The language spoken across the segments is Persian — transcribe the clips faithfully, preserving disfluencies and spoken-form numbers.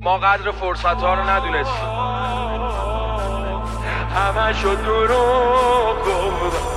ما قدر فرصت ها رو ندونستیم، همه شد دروغ گفتم.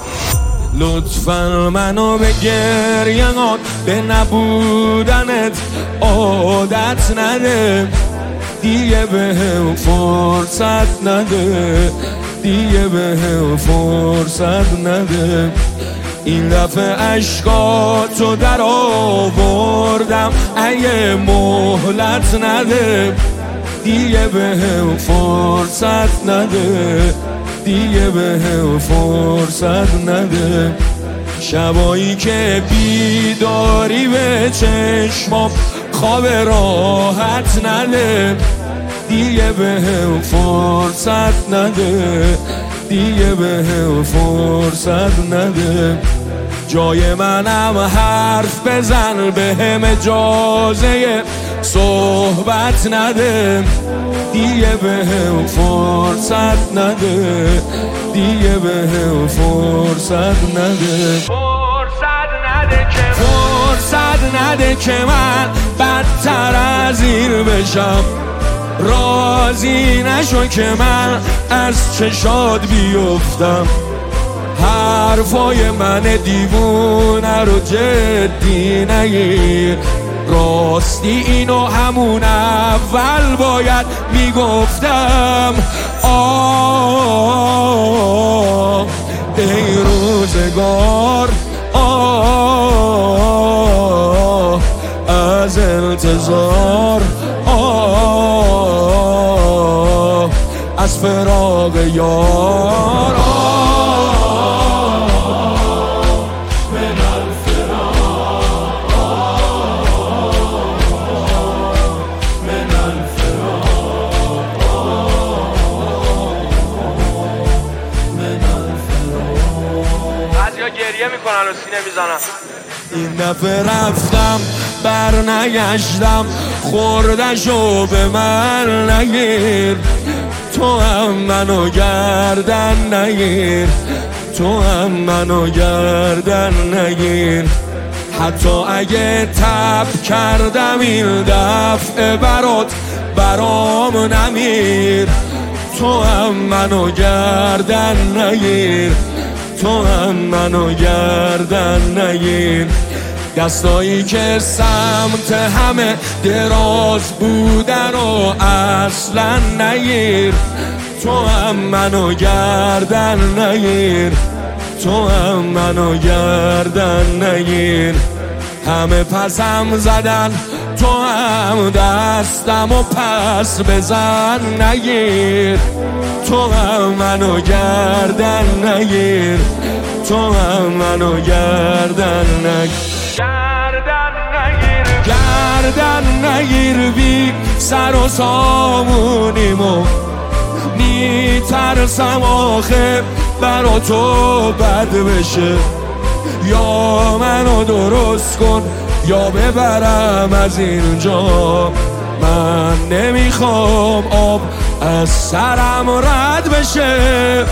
لطفاً منو به گریه‌ات، به نبودنت عادت نده، دیگه به هم فرصت نده، دیگه به هم فرصت نده. این دفعه عشقاتو در آوردم، اگه مهلت نده، دیگه به هم فرصت نده، دیگه به هم فرصت نده. شبایی که بیداری به چشمام خواب راحت نده، دیگه به هم فرصت نده، دیگه به هم فرصت نده. جای منم حرف بزن، به هم اجازه صحبت نده، دیگه به هم فرصت نده، دیگه به هم فرصت نده. فرصت نده که فرصت نده که من بدتر از این بشم، راضی نشو که من از چشات بیفتم. حرفای من دیوونه رو جدی نگیر، راستی اینو همون اول باید میگفتم. آه ای روزگار، آه از انتظار، آه از فراق یار، گریه میکنن و سینه میزنن. این دفعه رفتم بر نگشتم، خوردشو به من نگیر، تو هم منو گردن نگیر، تو هم منو گردن نگیر. حتی اگه تب کردم این دفعه برات برام نمیر، تو هم منو گردن نگیر، تو هم منو گردن نگیر. دستایی که سمت همه دراز بودن و اصلا نگیر، تو هم منو گردن نگیر، تو هم منو گردن نگیر. همه پسم زدن، تو هم دستم و پس بزن نگیر، تو هم منو گردن نگیر، تو هم منو گردن نگیر. گردن نگیر گردن نگیر بی سر و سامونیمو، میترسم آخه برا تو بد بشه. یا منو درست کن یا ببرم از اینجا، من نمیخوام آب از سرم رد بشه.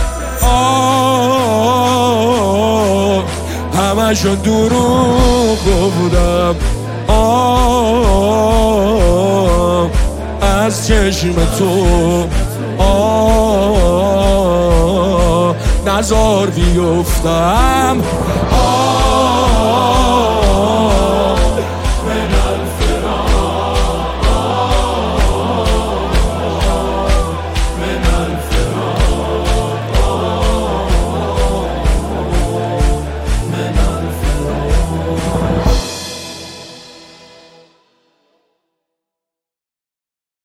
آه همشو دروغ بودم، آه از چشم تو، آه نزار بیفتم.